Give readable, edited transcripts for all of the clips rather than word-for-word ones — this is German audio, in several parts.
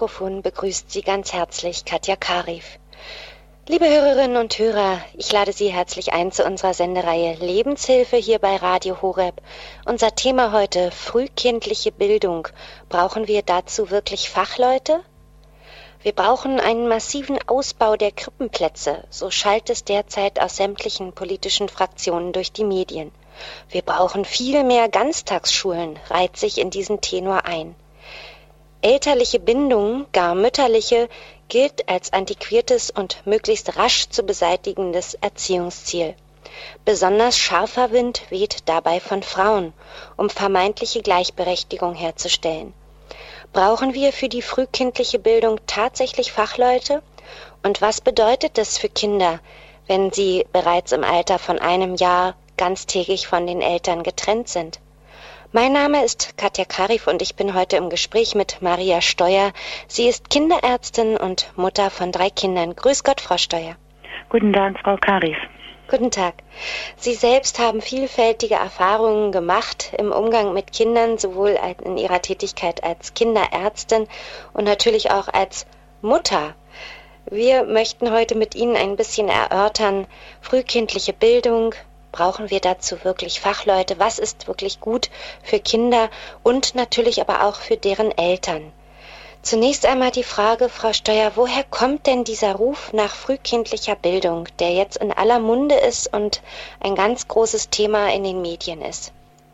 Mikrofon begrüßt Sie ganz herzlich Katja Karif. Liebe Hörerinnen und Hörer, ich lade Sie herzlich ein zu unserer Sendereihe Lebenshilfe hier bei Radio Horeb. Unser Thema heute: frühkindliche Bildung. Brauchen wir dazu wirklich Fachleute? Wir brauchen einen massiven Ausbau der Krippenplätze, so schallt es derzeit aus sämtlichen politischen Fraktionen durch die Medien. Wir brauchen viel mehr Ganztagsschulen, reiht sich in diesen Tenor ein. Elterliche Bindung, gar mütterliche, gilt als antiquiertes und möglichst rasch zu beseitigendes Erziehungsziel. Besonders scharfer Wind weht dabei von Frauen, um vermeintliche Gleichberechtigung herzustellen. Brauchen wir für die frühkindliche Bildung tatsächlich Fachleute? Und was bedeutet das für Kinder, wenn sie bereits im Alter von 1 Jahr ganztägig von den Eltern getrennt sind? Mein Name ist Katja Karif und ich bin heute im Gespräch mit Maria Steuer. Sie ist Kinderärztin und Mutter von 3 Kindern. Grüß Gott, Frau Steuer. Guten Tag, Frau Karif. Guten Tag. Sie selbst haben vielfältige Erfahrungen gemacht im Umgang mit Kindern, sowohl in Ihrer Tätigkeit als Kinderärztin und natürlich auch als Mutter. Wir möchten heute mit Ihnen ein bisschen erörtern: frühkindliche Bildung. Brauchen wir dazu wirklich Fachleute? Was ist wirklich gut für Kinder und natürlich aber auch für deren Eltern? Zunächst einmal die Frage, Frau Steuer, woher kommt denn dieser Ruf nach frühkindlicher Bildung, der jetzt in aller Munde ist und ein ganz großes Thema in den Medien ist?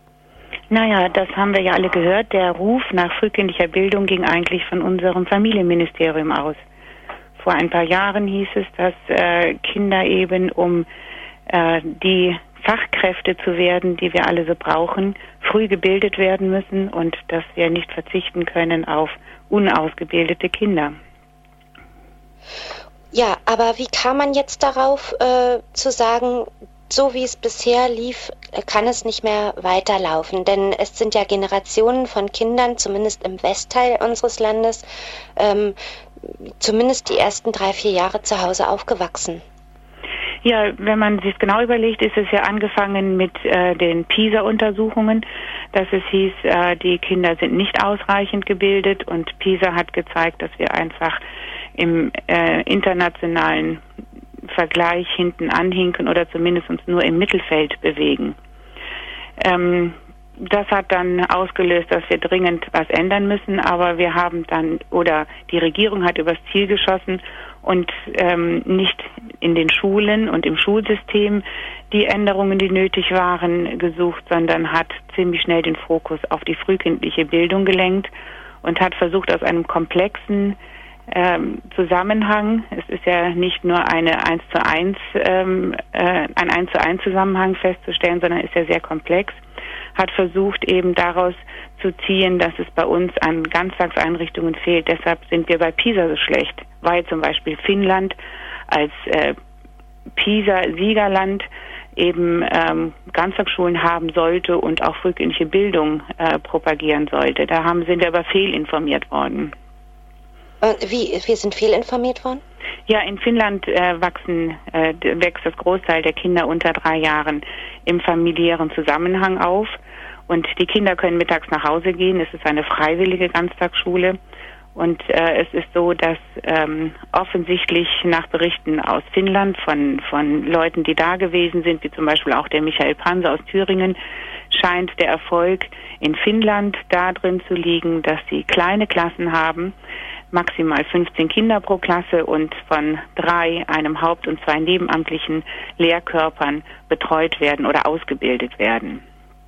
Naja, das haben wir ja alle gehört. Der Ruf nach frühkindlicher Bildung ging eigentlich von unserem Familienministerium aus. Vor ein paar Jahren hieß es, dass Kinder eben, um die Fachkräfte zu werden, die wir alle so brauchen, früh gebildet werden müssen und dass wir nicht verzichten können auf unausgebildete Kinder. Ja, aber wie kam man jetzt darauf zu sagen, so wie es bisher lief, kann es nicht mehr weiterlaufen? Denn es sind ja Generationen von Kindern, zumindest im Westteil unseres Landes, zumindest die ersten 3-4 Jahre zu Hause aufgewachsen. Ja, wenn man sich genau überlegt, ist es ja angefangen mit den PISA-Untersuchungen, dass es hieß, die Kinder sind nicht ausreichend gebildet, und PISA hat gezeigt, dass wir einfach im internationalen Vergleich hinten anhinken oder zumindest uns nur im Mittelfeld bewegen. Das hat dann ausgelöst, dass wir dringend was ändern müssen, aber wir haben dann, oder die Regierung hat übers Ziel geschossen und nicht in den Schulen und im Schulsystem die Änderungen, die nötig waren, gesucht, sondern hat ziemlich schnell den Fokus auf die frühkindliche Bildung gelenkt und hat versucht, aus einem komplexen Zusammenhang, es ist ja nicht nur ein 1:1 Zusammenhang festzustellen, sondern ist ja sehr komplex, hat versucht eben daraus zu ziehen, dass es bei uns an Ganztagseinrichtungen fehlt. Deshalb sind wir bei PISA so schlecht, weil zum Beispiel Finnland als PISA-Siegerland eben Ganztagsschulen haben sollte und auch frühkindliche Bildung propagieren sollte. Da sind wir aber fehlinformiert worden. Wie? Wir sind fehlinformiert worden? Ja, in Finnland wächst das Großteil der Kinder unter 3 Jahren im familiären Zusammenhang auf. Und die Kinder können mittags nach Hause gehen. Es ist eine freiwillige Ganztagsschule. Und es ist so, dass offensichtlich nach Berichten aus Finnland von Leuten, die da gewesen sind, wie zum Beispiel auch der Michael Panse aus Thüringen, scheint der Erfolg in Finnland darin zu liegen, dass sie kleine Klassen haben, maximal 15 Kinder pro Klasse und von 3, einem Haupt- und 2 nebenamtlichen Lehrkörpern betreut werden oder ausgebildet werden.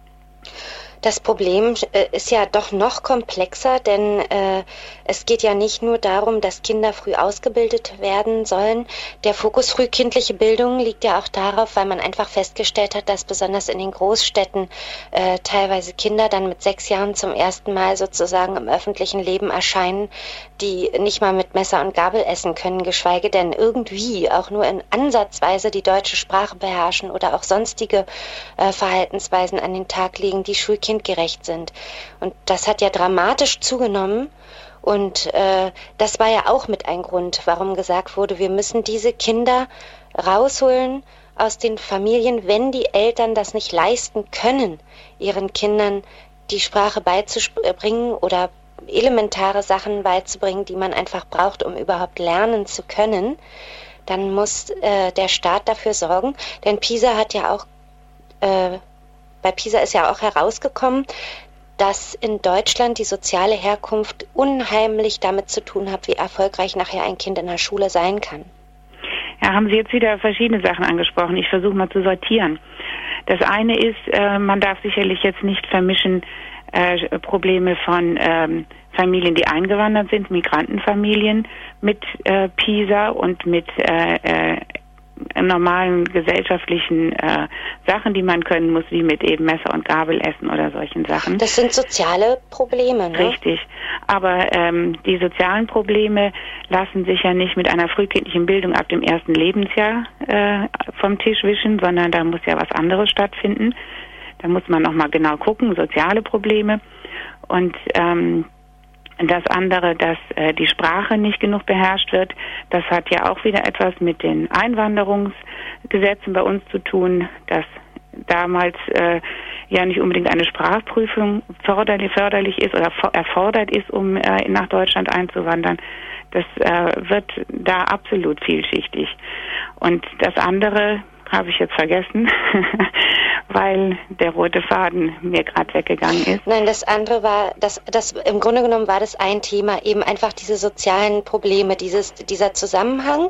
Das Problem ist ja doch noch komplexer, denn es geht ja nicht nur darum, dass Kinder früh ausgebildet werden sollen. Der Fokus frühkindliche Bildung liegt ja auch darauf, weil man einfach festgestellt hat, dass besonders in den Großstädten teilweise Kinder dann mit 6 Jahren zum ersten Mal sozusagen im öffentlichen Leben erscheinen, die nicht mal mit Messer und Gabel essen können, geschweige denn irgendwie auch nur in Ansatzweise die deutsche Sprache beherrschen oder auch sonstige Verhaltensweisen an den Tag legen, die schulkindgerecht sind. Und das hat ja dramatisch zugenommen. Und das war ja auch mit ein Grund, warum gesagt wurde, wir müssen diese Kinder rausholen aus den Familien, wenn die Eltern das nicht leisten können, ihren Kindern die Sprache beizubringen oder elementare Sachen beizubringen, die man einfach braucht, um überhaupt lernen zu können, dann muss der Staat dafür sorgen. Denn PISA hat ja auch, bei PISA ist ja auch herausgekommen, dass in Deutschland die soziale Herkunft unheimlich damit zu tun hat, wie erfolgreich nachher ein Kind in der Schule sein kann. Ja, haben Sie jetzt wieder verschiedene Sachen angesprochen. Ich versuche mal zu sortieren. Das eine ist, man darf sicherlich jetzt nicht vermischen Probleme von Familien, die eingewandert sind, Migrantenfamilien mit PISA und mit normalen gesellschaftlichen Sachen, die man können muss, wie mit eben Messer und Gabel essen oder solchen Sachen. Das sind soziale Probleme, ne? Richtig. Aber die sozialen Probleme lassen sich ja nicht mit einer frühkindlichen Bildung ab dem ersten Lebensjahr vom Tisch wischen, sondern da muss ja was anderes stattfinden. Da muss man nochmal genau gucken, soziale Probleme. Und das andere, dass die Sprache nicht genug beherrscht wird, das hat ja auch wieder etwas mit den Einwanderungsgesetzen bei uns zu tun, dass damals ja nicht unbedingt eine Sprachprüfung förderlich ist oder erfordert ist, um nach Deutschland einzuwandern. Das wird da absolut vielschichtig. Und das andere habe ich jetzt vergessen, weil der rote Faden mir gerade weggegangen ist. Nein, das andere war, das im Grunde genommen war das ein Thema, eben einfach diese sozialen Probleme, dieser Zusammenhang,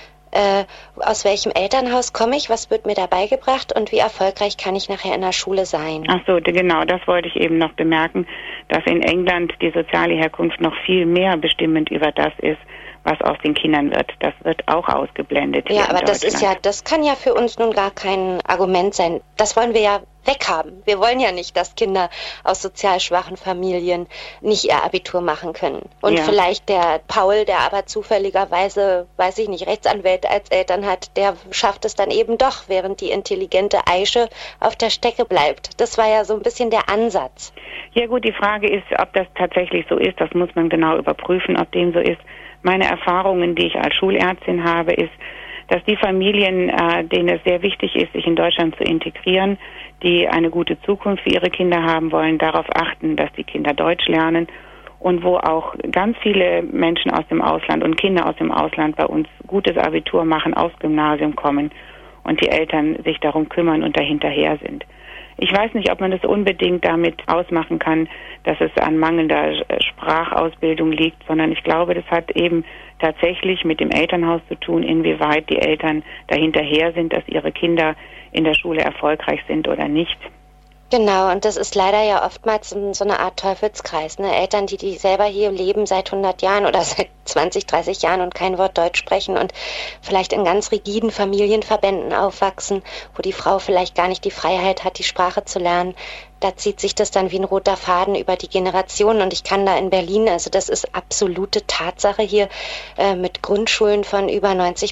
aus welchem Elternhaus komme ich, was wird mir da beigebracht und wie erfolgreich kann ich nachher in der Schule sein. Ach so, genau, das wollte ich eben noch bemerken, dass in England die soziale Herkunft noch viel mehr bestimmend über das ist, was aus den Kindern wird. Das wird auch ausgeblendet. Ja, aber das kann ja für uns nun gar kein Argument sein. Das wollen wir ja weghaben. Wir wollen ja nicht, dass Kinder aus sozial schwachen Familien nicht ihr Abitur machen können. Und vielleicht der Paul, der aber zufälligerweise, weiß ich nicht, Rechtsanwälte als Eltern hat, der schafft es dann eben doch, während die intelligente Aische auf der Strecke bleibt. Das war ja so ein bisschen der Ansatz. Ja gut, die Frage ist, ob das tatsächlich so ist. Das muss man genau überprüfen, ob dem so ist. Meine Erfahrungen, die ich als Schulärztin habe, ist, dass die Familien, denen es sehr wichtig ist, sich in Deutschland zu integrieren, die eine gute Zukunft für ihre Kinder haben wollen, darauf achten, dass die Kinder Deutsch lernen und wo auch ganz viele Menschen aus dem Ausland und Kinder aus dem Ausland bei uns gutes Abitur machen, aufs Gymnasium kommen und die Eltern sich darum kümmern und dahinterher sind. Ich weiß nicht, ob man das unbedingt damit ausmachen kann, dass es an mangelnder Sprachausbildung liegt, sondern ich glaube, das hat eben tatsächlich mit dem Elternhaus zu tun, inwieweit die Eltern dahinterher sind, dass ihre Kinder in der Schule erfolgreich sind oder nicht. Genau, und das ist leider ja oftmals so eine Art Teufelskreis. Ne? Eltern, die selber hier leben seit 100 Jahren oder seit 20, 30 Jahren und kein Wort Deutsch sprechen und vielleicht in ganz rigiden Familienverbänden aufwachsen, wo die Frau vielleicht gar nicht die Freiheit hat, die Sprache zu lernen. Da zieht sich das dann wie ein roter Faden über die Generationen. Und ich kann da in Berlin, also das ist absolute Tatsache hier, mit Grundschulen von über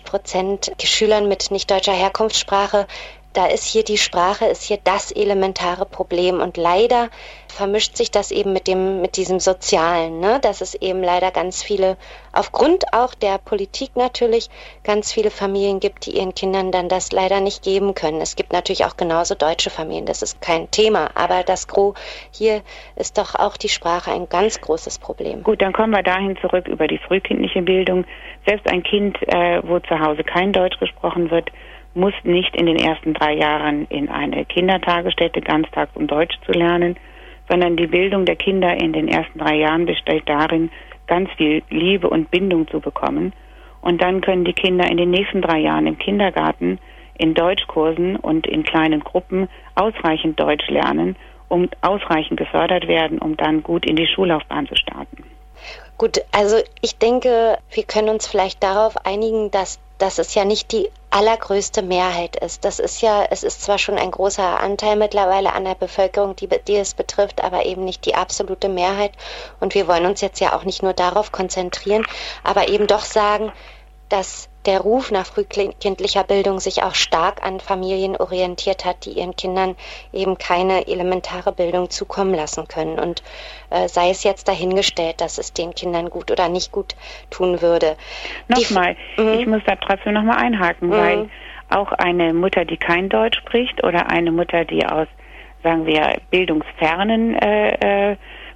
90% Schülern mit nicht deutscher Herkunftssprache, da ist hier die Sprache, ist hier das elementare Problem und leider vermischt sich das eben mit diesem Sozialen, ne? Dass es eben leider ganz viele, aufgrund auch der Politik natürlich, ganz viele Familien gibt, die ihren Kindern dann das leider nicht geben können. Es gibt natürlich auch genauso deutsche Familien, das ist kein Thema, aber das Gros hier ist doch auch die Sprache ein ganz großes Problem. Gut, dann kommen wir dahin zurück über die frühkindliche Bildung. Selbst ein Kind, wo zu Hause kein Deutsch gesprochen wird, muss nicht in den ersten 3 Jahren in eine Kindertagesstätte ganztags, um Deutsch zu lernen, sondern die Bildung der Kinder in den ersten 3 Jahren besteht darin, ganz viel Liebe und Bindung zu bekommen. Und dann können die Kinder in den nächsten 3 Jahren im Kindergarten in Deutschkursen und in kleinen Gruppen ausreichend Deutsch lernen, um ausreichend gefördert werden, um dann gut in die Schullaufbahn zu starten. Gut, also ich denke, wir können uns vielleicht darauf einigen, dass es ja nicht die allergrößte Mehrheit ist. Es ist zwar schon ein großer Anteil mittlerweile an der Bevölkerung, die es betrifft, aber eben nicht die absolute Mehrheit. Und wir wollen uns jetzt ja auch nicht nur darauf konzentrieren, aber eben doch sagen, dass der Ruf nach frühkindlicher Bildung sich auch stark an Familien orientiert hat, die ihren Kindern eben keine elementare Bildung zukommen lassen können. Und sei es jetzt dahingestellt, dass es den Kindern gut oder nicht gut tun würde. Nochmal, ich muss da trotzdem nochmal einhaken, weil auch eine Mutter, die kein Deutsch spricht oder eine Mutter, die aus, sagen wir, bildungsfernen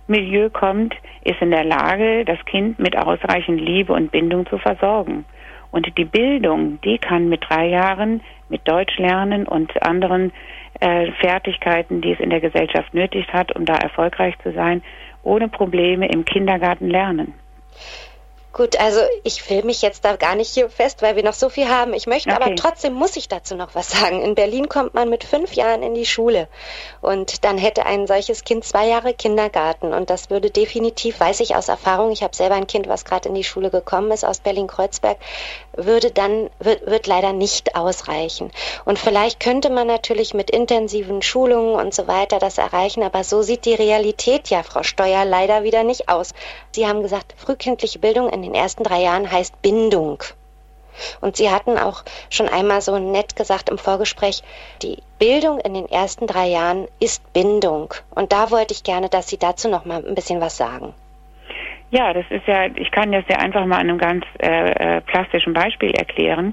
Milieu kommt, ist in der Lage, das Kind mit ausreichend Liebe und Bindung zu versorgen. Und die Bildung, die kann mit 3 Jahren, mit Deutsch lernen und anderen Fertigkeiten, die es in der Gesellschaft nötig hat, um da erfolgreich zu sein, ohne Probleme im Kindergarten lernen. Gut, also ich will mich jetzt da gar nicht hier fest, weil wir noch so viel haben. Ich möchte aber trotzdem, muss ich dazu noch was sagen. In Berlin kommt man mit 5 Jahren in die Schule und dann hätte ein solches Kind 2 Jahre Kindergarten und das würde definitiv, weiß ich aus Erfahrung, ich habe selber ein Kind, was gerade in die Schule gekommen ist aus Berlin-Kreuzberg, wird leider nicht ausreichen. Und vielleicht könnte man natürlich mit intensiven Schulungen und so weiter das erreichen, aber so sieht die Realität ja, Frau Steuer, leider wieder nicht aus. Sie haben gesagt, frühkindliche Bildung in den ersten 3 Jahren heißt Bindung. Und Sie hatten auch schon einmal so nett gesagt im Vorgespräch, die Bildung in den ersten 3 Jahren ist Bindung. Und da wollte ich gerne, dass Sie dazu noch mal ein bisschen was sagen. Ja, das ist ja, ich kann das ja einfach mal an einem ganz plastischen Beispiel erklären.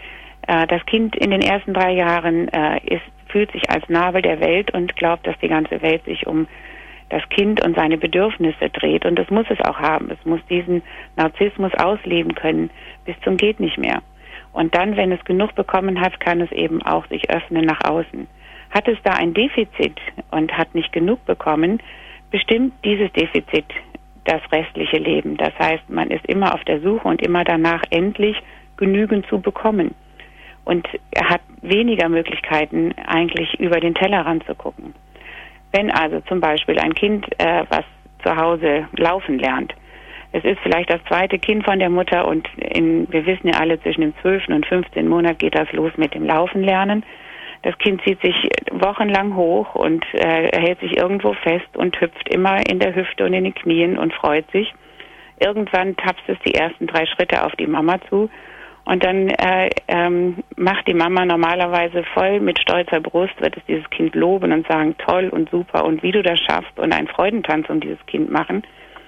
Das Kind in den ersten 3 Jahren fühlt sich als Nabel der Welt und glaubt, dass die ganze Welt sich um das Kind und seine Bedürfnisse dreht. Und das muss es auch haben. Es muss diesen Narzissmus ausleben können, bis zum geht nicht mehr. Und dann, wenn es genug bekommen hat, kann es eben auch sich öffnen nach außen. Hat es da ein Defizit und hat nicht genug bekommen, bestimmt dieses Defizit das restliche Leben. Das heißt, man ist immer auf der Suche und immer danach, endlich genügend zu bekommen. Und er hat weniger Möglichkeiten, eigentlich über den Tellerrand zu gucken. Wenn also zum Beispiel ein Kind, was zu Hause laufen lernt, es ist vielleicht das 2. Kind von der Mutter und wir wissen ja alle, zwischen dem 12. und 15. Monat geht das los mit dem Laufen lernen. Das Kind zieht sich wochenlang hoch und hält sich irgendwo fest und hüpft immer in der Hüfte und in den Knien und freut sich. Irgendwann tapst es die ersten 3 Schritte auf die Mama zu und dann macht die Mama normalerweise voll mit stolzer Brust, wird es dieses Kind loben und sagen, toll und super und wie du das schaffst und einen Freudentanz um dieses Kind machen.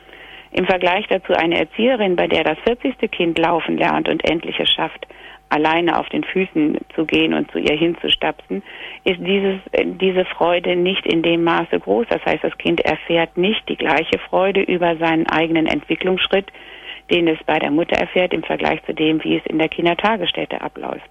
Im Vergleich dazu eine Erzieherin, bei der das 40. Kind laufen lernt und endlich es schafft, alleine auf den Füßen zu gehen und zu ihr hinzustapsen, ist diese Freude nicht in dem Maße groß. Das heißt, das Kind erfährt nicht die gleiche Freude über seinen eigenen Entwicklungsschritt, den es bei der Mutter erfährt, im Vergleich zu dem, wie es in der Kindertagesstätte abläuft.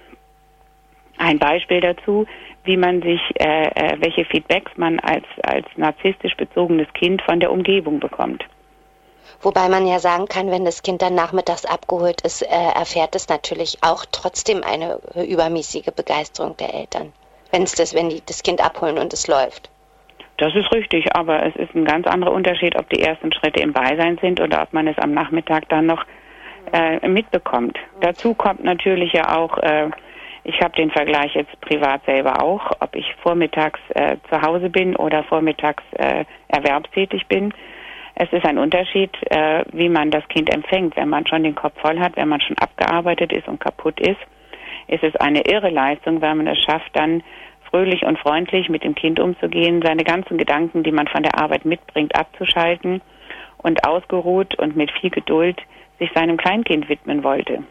Ein Beispiel dazu, wie man sich, welche Feedbacks man als narzisstisch bezogenes Kind von der Umgebung bekommt. Wobei man ja sagen kann, wenn das Kind dann nachmittags abgeholt ist, erfährt es natürlich auch trotzdem eine übermäßige Begeisterung der Eltern, wenn die das Kind abholen und es läuft. Das ist richtig, aber es ist ein ganz anderer Unterschied, ob die ersten Schritte im Beisein sind oder ob man es am Nachmittag dann noch mitbekommt. Dazu kommt natürlich ja auch, ich habe den Vergleich jetzt privat selber auch, ob ich vormittags zu Hause bin oder vormittags erwerbstätig bin. Es ist ein Unterschied, wie man das Kind empfängt. Wenn man schon den Kopf voll hat, wenn man schon abgearbeitet ist und kaputt ist es eine irre Leistung, wenn man es schafft, dann fröhlich und freundlich mit dem Kind umzugehen, seine ganzen Gedanken, die man von der Arbeit mitbringt, abzuschalten und ausgeruht und mit viel Geduld sich seinem Kleinkind widmen wollte.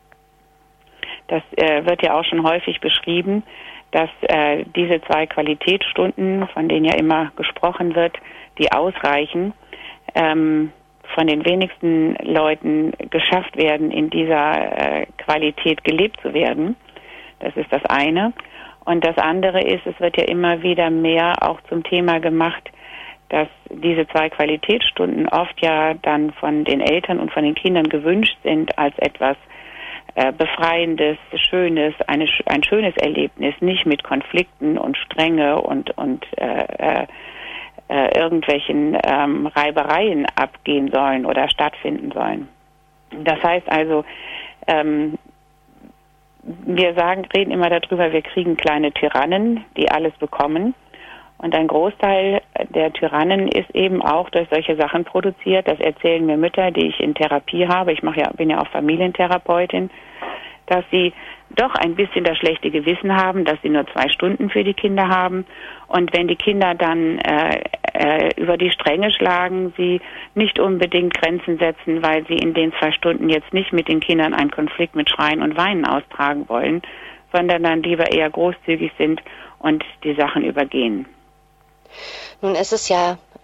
Das wird ja auch schon häufig beschrieben, dass diese 2 Qualitätsstunden, von denen ja immer gesprochen wird, die ausreichen, von den wenigsten Leuten geschafft werden, in dieser Qualität gelebt zu werden. Das ist das eine. Und das andere ist, es wird ja immer wieder mehr auch zum Thema gemacht, dass diese 2 Qualitätsstunden oft ja dann von den Eltern und von den Kindern gewünscht sind als etwas Befreiendes, Schönes, ein schönes Erlebnis, nicht mit Konflikten und Strenge und irgendwelchen Reibereien abgehen sollen oder stattfinden sollen. Das heißt also, wir reden immer darüber, wir kriegen kleine Tyrannen, die alles bekommen. Und ein Großteil der Tyrannen ist eben auch durch solche Sachen produziert. Das erzählen mir Mütter, die ich in Therapie habe. Ich bin ja auch Familientherapeutin, dass sie doch ein bisschen das schlechte Gewissen haben, dass sie nur 2 Stunden für die Kinder haben. Und wenn die Kinder dann über die Stränge schlagen, sie nicht unbedingt Grenzen setzen, weil sie in den 2 Stunden jetzt nicht mit den Kindern einen Konflikt mit Schreien und Weinen austragen wollen, sondern dann lieber eher großzügig sind und die Sachen übergehen. Nun ist es ja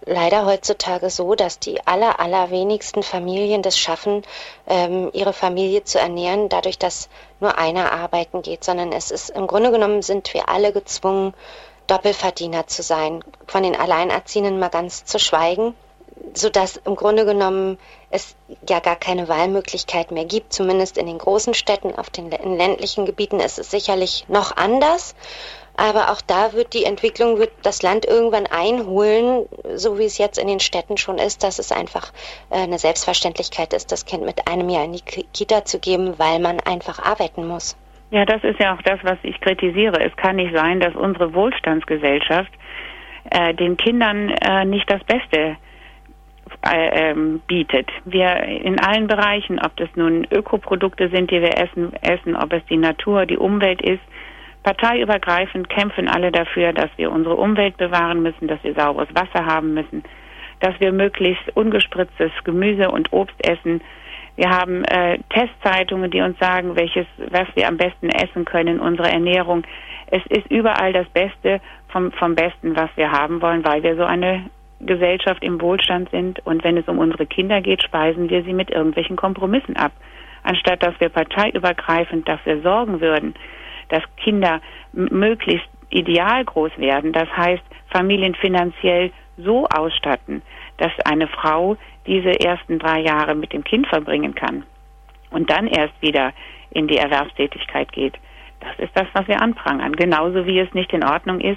leider heutzutage so, dass die allerwenigsten Familien das schaffen, ihre Familie zu ernähren, dadurch, dass nur einer arbeiten geht, sondern es ist im Grunde genommen sind wir alle gezwungen, Doppelverdiener zu sein, von den Alleinerziehenden mal ganz zu schweigen, sodass im Grunde genommen es ja gar keine Wahlmöglichkeit mehr gibt, zumindest in den großen Städten. In ländlichen Gebieten ist es sicherlich noch anders, aber auch da wird das Land irgendwann einholen, so wie es jetzt in den Städten schon ist, dass es einfach eine Selbstverständlichkeit ist, das Kind mit einem Jahr in die Kita zu geben, weil man einfach arbeiten muss. Ja, das ist ja auch das, was ich kritisiere. Es kann nicht sein, dass unsere Wohlstandsgesellschaft den Kindern nicht das Beste bietet. Wir in allen Bereichen, ob das nun Ökoprodukte sind, die wir essen, ob es die Natur, die Umwelt ist, parteiübergreifend kämpfen alle dafür, dass wir unsere Umwelt bewahren müssen, dass wir sauberes Wasser haben müssen, dass wir möglichst ungespritztes Gemüse und Obst essen. Wir haben Testzeitungen, die uns sagen, was wir am besten essen können, unsere Ernährung. Es ist überall das Beste vom Besten, was wir haben wollen, weil wir so eine Gesellschaft im Wohlstand sind. Und wenn es um unsere Kinder geht, speisen wir sie mit irgendwelchen Kompromissen ab. Anstatt dass wir parteiübergreifend dafür sorgen würden, dass Kinder möglichst ideal groß werden. Das heißt, Familien finanziell so ausstatten, dass eine Frau diese ersten 3 Jahre mit dem Kind verbringen kann und dann erst wieder in die Erwerbstätigkeit geht. Das ist das, was wir anprangern. Genauso wie es nicht in Ordnung ist,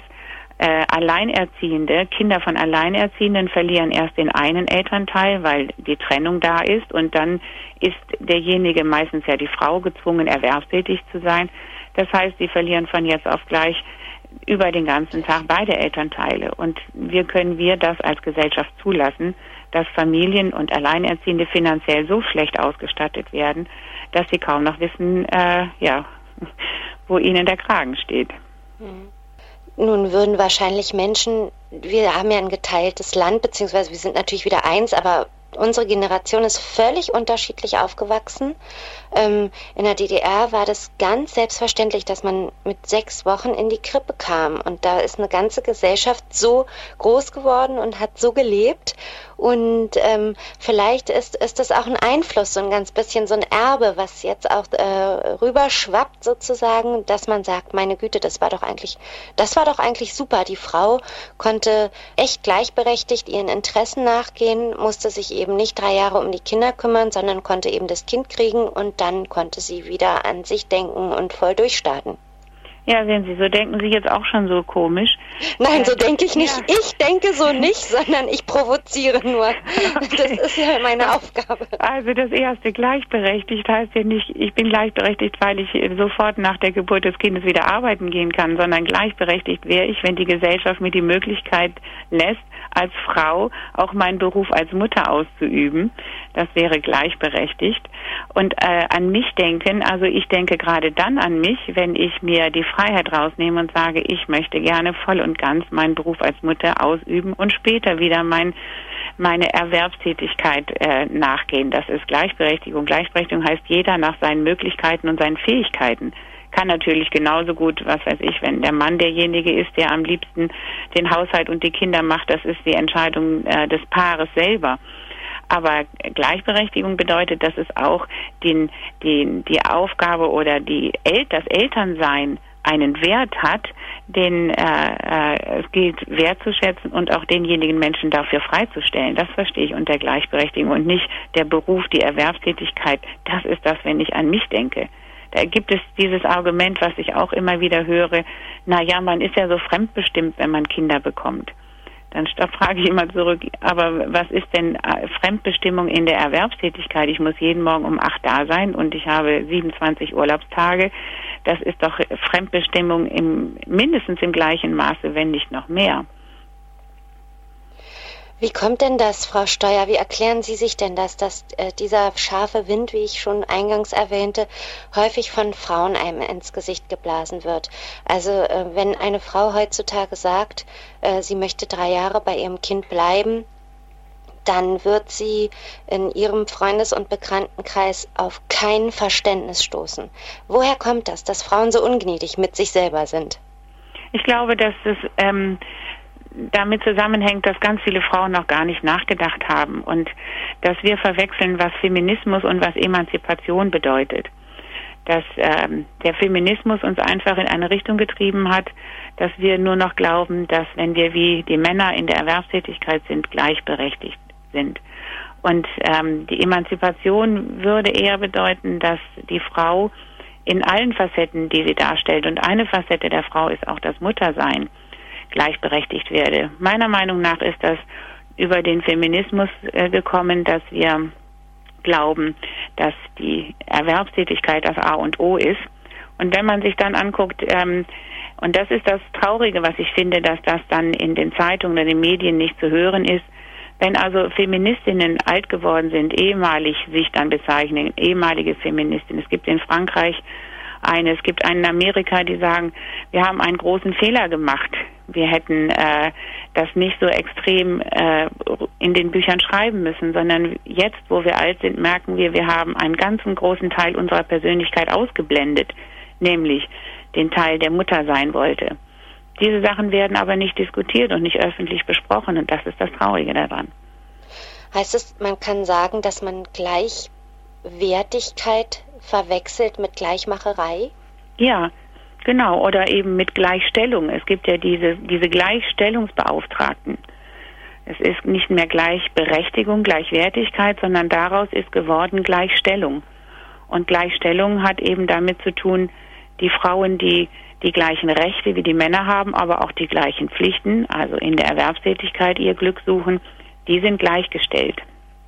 Kinder von Alleinerziehenden verlieren erst den einen Elternteil, weil die Trennung da ist, und dann ist derjenige, meistens ja die Frau, gezwungen, erwerbstätig zu sein. Das heißt, sie verlieren von jetzt auf gleich über den ganzen Tag beide Elternteile. Und wie können wir das als Gesellschaft zulassen, dass Familien und Alleinerziehende finanziell so schlecht ausgestattet werden, dass sie kaum noch wissen, wo ihnen der Kragen steht. Nun würden wahrscheinlich Menschen, wir haben ja ein geteiltes Land, beziehungsweise wir sind natürlich wieder eins, aber unsere Generation ist völlig unterschiedlich aufgewachsen. In der DDR war das ganz selbstverständlich, dass man mit 6 Wochen in die Krippe kam. Und da ist eine ganze Gesellschaft so groß geworden und hat so gelebt. Und vielleicht ist das auch ein Einfluss, so ein ganz bisschen so ein Erbe, was jetzt auch rüberschwappt sozusagen, dass man sagt, meine Güte, das war doch eigentlich super. Die Frau konnte echt gleichberechtigt ihren Interessen nachgehen, musste sich eben nicht 3 Jahre um die Kinder kümmern, sondern konnte eben das Kind kriegen und dann konnte sie wieder an sich denken und voll durchstarten. Ja, sehen Sie, so denken Sie jetzt auch schon so komisch. Nein, so denke ich nicht. Ja. Ich denke so nicht, sondern ich provoziere nur. Das ist ja meine Aufgabe. Also das erste, gleichberechtigt heißt ja nicht, ich bin gleichberechtigt, weil ich sofort nach der Geburt des Kindes wieder arbeiten gehen kann, sondern gleichberechtigt wäre ich, wenn die Gesellschaft mir die Möglichkeit lässt, als Frau auch meinen Beruf als Mutter auszuüben. Das wäre gleichberechtigt. Und an mich denken, also ich denke gerade dann an mich, wenn ich mir die Freiheit rausnehme und sage, ich möchte gerne voll und ganz meinen Beruf als Mutter ausüben und später wieder meine Erwerbstätigkeit nachgehen. Das ist Gleichberechtigung. Gleichberechtigung heißt, jeder nach seinen Möglichkeiten und seinen Fähigkeiten kann natürlich genauso gut, was weiß ich, wenn der Mann derjenige ist, der am liebsten den Haushalt und die Kinder macht, das ist die Entscheidung des Paares selber. Aber Gleichberechtigung bedeutet, dass es auch die Aufgabe oder das Elternsein einen Wert hat, den es gilt wertzuschätzen und auch denjenigen Menschen dafür freizustellen. Das verstehe ich unter Gleichberechtigung und nicht der Beruf, die Erwerbstätigkeit. Das ist das, wenn ich an mich denke. Da gibt es dieses Argument, was ich auch immer wieder höre, man ist ja so fremdbestimmt, wenn man Kinder bekommt. Dann frage ich immer zurück, aber was ist denn Fremdbestimmung in der Erwerbstätigkeit? Ich muss jeden Morgen um 8 da sein und ich habe 27 Urlaubstage. Das ist doch Fremdbestimmung mindestens im gleichen Maße, wenn nicht noch mehr. Wie kommt denn das, Frau Steuer? Wie erklären Sie sich denn das, dass dieser scharfe Wind, wie ich schon eingangs erwähnte, häufig von Frauen einem ins Gesicht geblasen wird? Also wenn eine Frau heutzutage sagt, sie möchte 3 Jahre bei ihrem Kind bleiben, dann wird sie in ihrem Freundes- und Bekanntenkreis auf kein Verständnis stoßen. Woher kommt das, dass Frauen so ungnädig mit sich selber sind? Ich glaube, dass es damit zusammenhängt, dass ganz viele Frauen noch gar nicht nachgedacht haben und dass wir verwechseln, was Feminismus und was Emanzipation bedeutet. Dass der Feminismus uns einfach in eine Richtung getrieben hat, dass wir nur noch glauben, dass wenn wir wie die Männer in der Erwerbstätigkeit sind, gleichberechtigt sind. Und die Emanzipation würde eher bedeuten, dass die Frau in allen Facetten, die sie darstellt, und eine Facette der Frau ist auch das Muttersein, gleichberechtigt werde. Meiner Meinung nach ist das über den Feminismus gekommen, dass wir glauben, dass die Erwerbstätigkeit das A und O ist. Und wenn man sich dann anguckt, und das ist das Traurige, was ich finde, dass das dann in den Zeitungen oder den Medien nicht zu hören ist, wenn also Feministinnen alt geworden sind, ehemalig sich dann bezeichnen, ehemalige Feministinnen. Es gibt in Frankreich es gibt einen in Amerika, die sagen, wir haben einen großen Fehler gemacht. Wir hätten das nicht so extrem in den Büchern schreiben müssen, sondern jetzt, wo wir alt sind, merken wir haben einen ganzen großen Teil unserer Persönlichkeit ausgeblendet, nämlich den Teil, der Mutter sein wollte. Diese Sachen werden aber nicht diskutiert und nicht öffentlich besprochen, und das ist das Traurige daran. Heißt es, man kann sagen, dass man Gleichwertigkeit verwechselt mit Gleichmacherei? Ja, genau, oder eben mit Gleichstellung. Es gibt ja diese Gleichstellungsbeauftragten. Es ist nicht mehr Gleichberechtigung, Gleichwertigkeit, sondern daraus ist geworden Gleichstellung. Und Gleichstellung hat eben damit zu tun, die Frauen, die gleichen Rechte wie die Männer haben, aber auch die gleichen Pflichten, also in der Erwerbstätigkeit ihr Glück suchen, die sind gleichgestellt.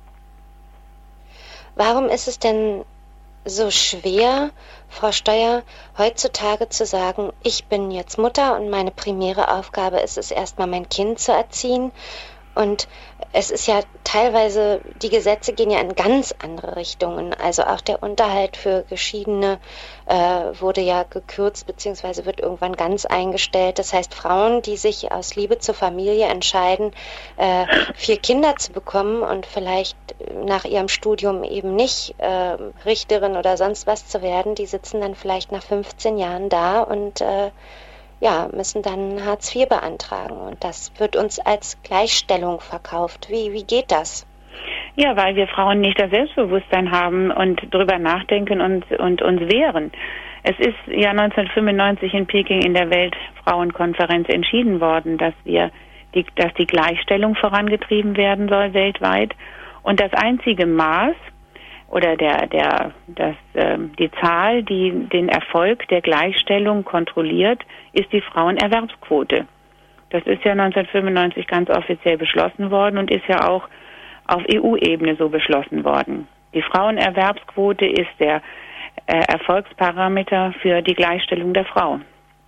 Warum ist es denn so schwer, Frau Steuer, heutzutage zu sagen, ich bin jetzt Mutter und meine primäre Aufgabe ist es erstmal, mein Kind zu erziehen? Und es ist ja teilweise, die Gesetze gehen ja in ganz andere Richtungen. Also auch der Unterhalt für Geschiedene wurde ja gekürzt bzw. wird irgendwann ganz eingestellt. Das heißt, Frauen, die sich aus Liebe zur Familie entscheiden, 4 Kinder zu bekommen und vielleicht nach ihrem Studium eben nicht Richterin oder sonst was zu werden, die sitzen dann vielleicht nach 15 Jahren da und müssen dann Hartz IV beantragen. Und das wird uns als Gleichstellung verkauft. Wie geht das? Ja, weil wir Frauen nicht das Selbstbewusstsein haben und drüber nachdenken und uns wehren. Es ist ja 1995 in Peking in der Weltfrauenkonferenz entschieden worden, dass die Gleichstellung vorangetrieben werden soll weltweit. Und das einzige Maß oder die Zahl, die den Erfolg der Gleichstellung kontrolliert, ist die Frauenerwerbsquote. Das ist ja 1995 ganz offiziell beschlossen worden und ist ja auch auf EU-Ebene so beschlossen worden. Die Frauenerwerbsquote ist der Erfolgsparameter für die Gleichstellung der Frau.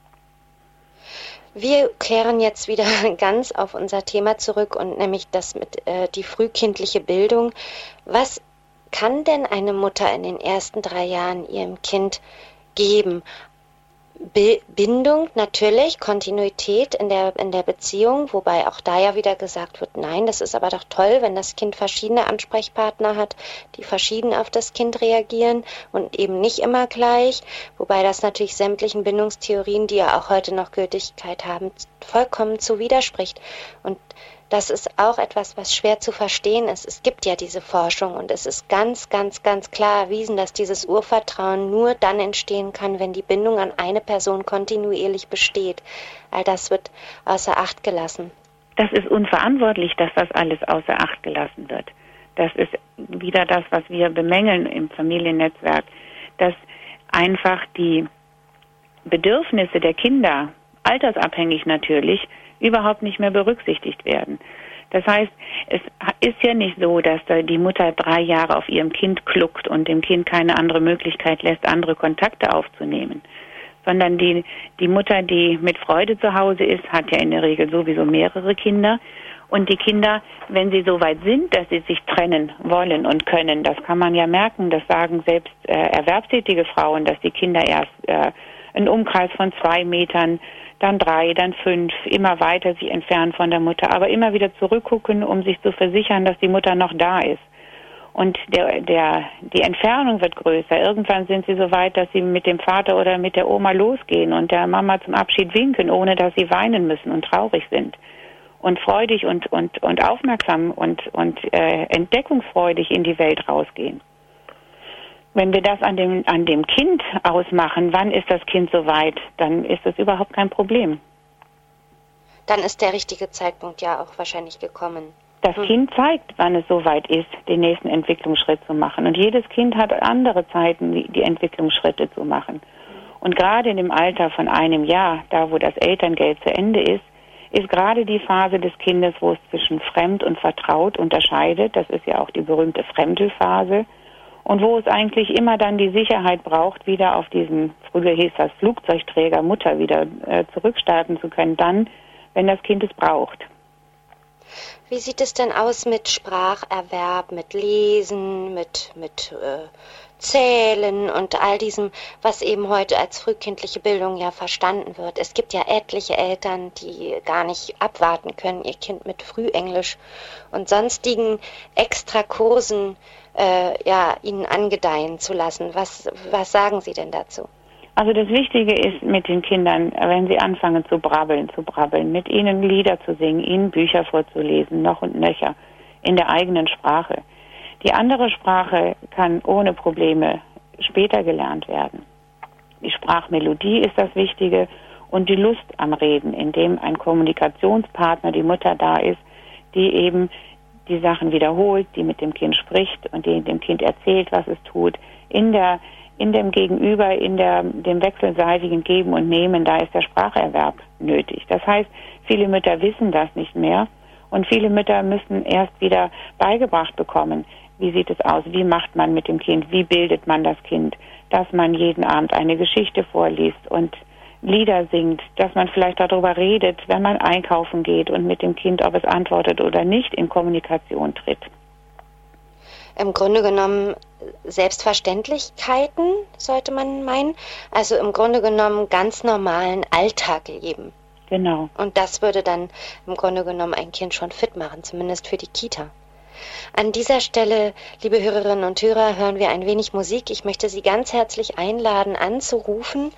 Wir kehren jetzt wieder ganz auf unser Thema zurück und nämlich das mit die frühkindliche Bildung. Was kann denn eine Mutter in den ersten 3 Jahren ihrem Kind geben? Bindung natürlich, Kontinuität in der Beziehung, wobei auch da ja wieder gesagt wird, nein, das ist aber doch toll, wenn das Kind verschiedene Ansprechpartner hat, die verschieden auf das Kind reagieren und eben nicht immer gleich, wobei das natürlich sämtlichen Bindungstheorien, die ja auch heute noch Gültigkeit haben, vollkommen zu widerspricht. Und das ist auch etwas, was schwer zu verstehen ist. Es gibt ja diese Forschung und es ist ganz, ganz, ganz klar erwiesen, dass dieses Urvertrauen nur dann entstehen kann, wenn die Bindung an eine Person kontinuierlich besteht. All das wird außer Acht gelassen. Das ist unverantwortlich, dass das alles außer Acht gelassen wird. Das ist wieder das, was wir bemängeln im Familiennetzwerk, dass einfach die Bedürfnisse der Kinder, altersabhängig natürlich, überhaupt nicht mehr berücksichtigt werden. Das heißt, es ist ja nicht so, dass da die Mutter 3 Jahre auf ihrem Kind kluckt und dem Kind keine andere Möglichkeit lässt, andere Kontakte aufzunehmen, sondern die Mutter, die mit Freude zu Hause ist, hat ja in der Regel sowieso mehrere Kinder. Und die Kinder, wenn sie so weit sind, dass sie sich trennen wollen und können, das kann man ja merken, das sagen selbst erwerbstätige Frauen, dass die Kinder erst einen Umkreis von 2 Metern, dann 3, dann 5, immer weiter sich entfernen von der Mutter, aber immer wieder zurückgucken, um sich zu versichern, dass die Mutter noch da ist. Und die Entfernung wird größer. Irgendwann sind sie so weit, dass sie mit dem Vater oder mit der Oma losgehen und der Mama zum Abschied winken, ohne dass sie weinen müssen und traurig sind. und freudig und aufmerksam und entdeckungsfreudig in die Welt rausgehen. Wenn wir das an dem Kind ausmachen, wann ist das Kind soweit, dann ist das überhaupt kein Problem. Dann ist der richtige Zeitpunkt ja auch wahrscheinlich gekommen. Das Kind zeigt, wann es soweit ist, den nächsten Entwicklungsschritt zu machen. Und jedes Kind hat andere Zeiten, die Entwicklungsschritte zu machen. Und gerade in dem Alter von 1 Jahr, da wo das Elterngeld zu Ende ist gerade die Phase des Kindes, wo es zwischen fremd und vertraut unterscheidet. Das ist ja auch die berühmte Fremdelphase. Und wo es eigentlich immer dann die Sicherheit braucht, wieder auf diesen, früher hieß das Flugzeugträger Mutter, wieder zurückstarten zu können, dann, wenn das Kind es braucht. Wie sieht es denn aus mit Spracherwerb, mit Lesen, mit Zählen und all diesem, was eben heute als frühkindliche Bildung ja verstanden wird? Es gibt ja etliche Eltern, die gar nicht abwarten können, ihr Kind mit Frühenglisch und sonstigen Extrakursen ihnen angedeihen zu lassen. Was sagen Sie denn dazu? Also das Wichtige ist mit den Kindern, wenn sie anfangen zu brabbeln, mit ihnen Lieder zu singen, ihnen Bücher vorzulesen, noch und nöcher, in der eigenen Sprache. Die andere Sprache kann ohne Probleme später gelernt werden. Die Sprachmelodie ist das Wichtige und die Lust am Reden, indem ein Kommunikationspartner, die Mutter da ist, die eben die Sachen wiederholt, die mit dem Kind spricht und die dem Kind erzählt, was es tut, in dem Gegenüber, dem wechselseitigen Geben und Nehmen, da ist der Spracherwerb nötig. Das heißt, viele Mütter wissen das nicht mehr und viele Mütter müssen erst wieder beigebracht bekommen, wie sieht es aus, wie macht man mit dem Kind, wie bildet man das Kind, dass man jeden Abend eine Geschichte vorliest und Lieder singt, dass man vielleicht darüber redet, wenn man einkaufen geht und mit dem Kind, ob es antwortet oder nicht, in Kommunikation tritt. Im Grunde genommen Selbstverständlichkeiten, sollte man meinen. Also im Grunde genommen ganz normalen Alltag leben. Genau. Und das würde dann im Grunde genommen ein Kind schon fit machen, zumindest für die Kita. An dieser Stelle, liebe Hörerinnen und Hörer, hören wir ein wenig Musik. Ich möchte Sie ganz herzlich einladen, anzurufen.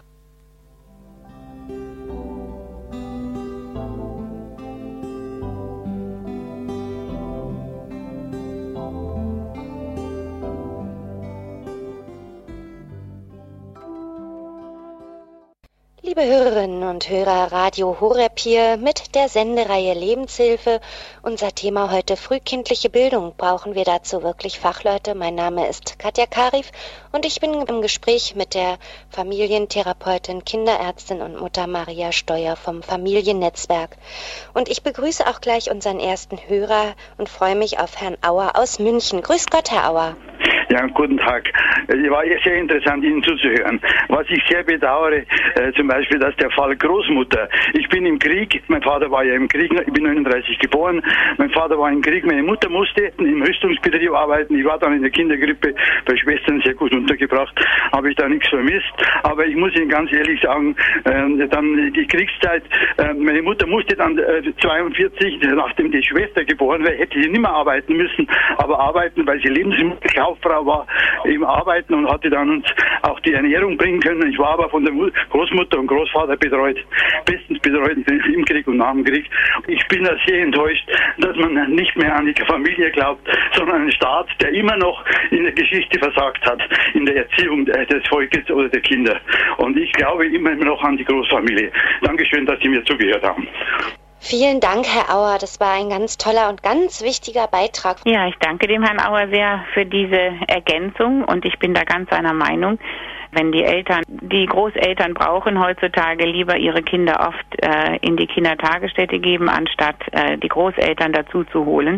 Liebe Hörerinnen und Hörer, Radio Horeb hier mit der Sendereihe Lebenshilfe. Unser Thema heute frühkindliche Bildung. Brauchen wir dazu wirklich Fachleute? Mein Name ist Katja Karif und ich bin im Gespräch mit der Familientherapeutin, Kinderärztin und Mutter Maria Steuer vom Familiennetzwerk. Und ich begrüße auch gleich unseren ersten Hörer und freue mich auf Herrn Auer aus München. Grüß Gott, Herr Auer. Ja, guten Tag. Es war sehr interessant, Ihnen zuzuhören. Was ich sehr bedauere, zum Beispiel, dass der Fall Großmutter. Ich bin im Krieg, mein Vater war ja im Krieg, ich bin 39 geboren, mein Vater war im Krieg, meine Mutter musste im Rüstungsbetrieb arbeiten, ich war dann in der Kindergrippe bei Schwestern sehr gut untergebracht, habe ich da nichts vermisst, aber ich muss Ihnen ganz ehrlich sagen, dann die Kriegszeit, meine Mutter musste dann 42, nachdem die Schwester geboren war, hätte sie nicht mehr arbeiten müssen, aber arbeiten, weil sie Lebensmittelkauffrau war, eben arbeiten und hatte dann uns auch die Ernährung bringen können. Ich war aber von der Großmutter und Großvater betreut, bestens betreut im Krieg und nach dem Krieg. Ich bin da sehr enttäuscht, dass man nicht mehr an die Familie glaubt, sondern einen Staat, der immer noch in der Geschichte versagt hat, in der Erziehung des Volkes oder der Kinder. Und ich glaube immer noch an die Großfamilie. Dankeschön, dass Sie mir zugehört haben. Vielen Dank, Herr Auer. Das war ein ganz toller und ganz wichtiger Beitrag. Ja, ich danke dem Herrn Auer sehr für diese Ergänzung und ich bin da ganz seiner Meinung. Wenn die Großeltern brauchen heutzutage lieber ihre Kinder oft in die Kindertagesstätte geben, anstatt die Großeltern dazu zu holen.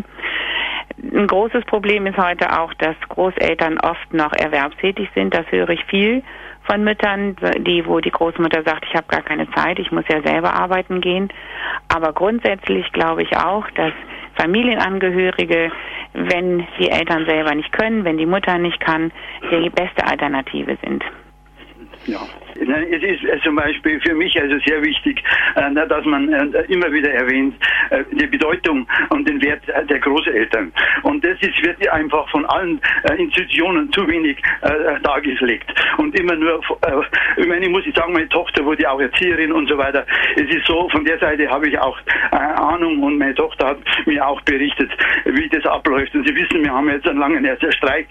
Ein großes Problem ist heute auch, dass Großeltern oft noch erwerbstätig sind. Das höre ich viel von Müttern, wo die Großmutter sagt, ich habe gar keine Zeit, ich muss ja selber arbeiten gehen. Aber grundsätzlich glaube ich auch, dass Familienangehörige, wenn die Eltern selber nicht können, wenn die Mutter nicht kann, die beste Alternative sind. Ja. Es ist zum Beispiel für mich also sehr wichtig, dass man immer wieder erwähnt, die Bedeutung und den Wert der Großeltern. Und das wird einfach von allen Institutionen zu wenig dargelegt. Und immer nur, ich muss sagen, meine Tochter wurde auch Erzieherin und so weiter. Es ist so, von der Seite habe ich auch Ahnung und meine Tochter hat mir auch berichtet, wie das abläuft. Und Sie wissen, wir haben jetzt einen langen Streik